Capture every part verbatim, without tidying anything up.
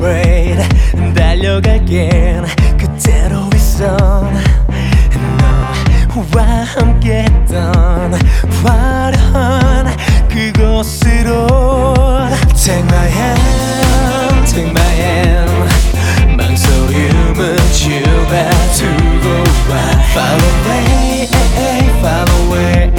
afraid 달려갈게 그대로 있어 너와 함께했던 화려한 그곳으로 Take my hand, take my hand 망설임은 집에 두고 와 Follow away, follow away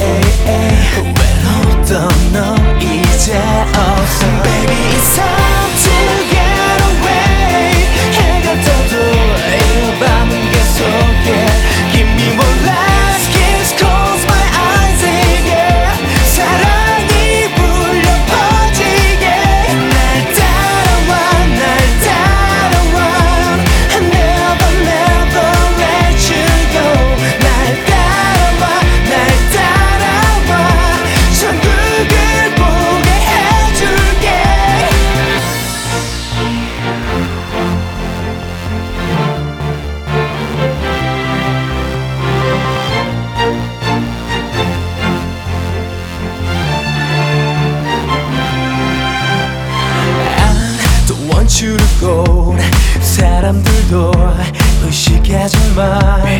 외로웠던 너 이제 없어 Baby it's time to get away 해가 떠도 이 밤은 계속해 Give me more last kiss, close my eyes yeah 사랑이 불려 퍼지게 날 따라와 날 따라와 I never never let you go 날 따라와 날 따라와 천국을 보게 해줄게 want you to go 사람들도 의식하지 마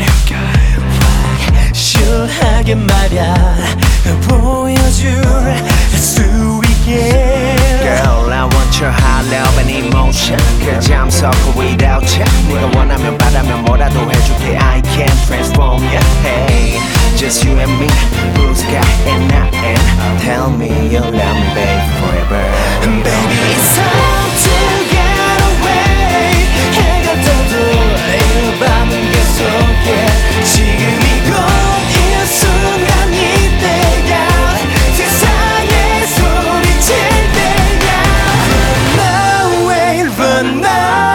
확실하게 말야 보여줄 수 있게 Girl, I want your high love and emotion 그 잠석고 without you 네가 원하면 바라면 뭐라도 해줄게 I can transform you Hey, just you and me blue sky and nothing Tell me you'll love me baby forever Baby it's time to get away 해가 떠도 이 밤은 계속해 지금 이곳 이 순간 이때가 세상에 소리칠 때야 Run away, run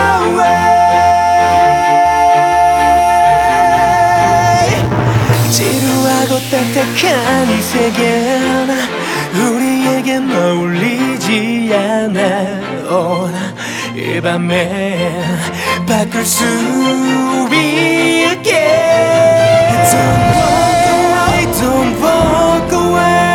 away 지루하고 딱딱한 이 세계는 우리에겐 어울리지 않아 oh, 이 밤에 바꿀 수 있게 Don't walk away, don't walk away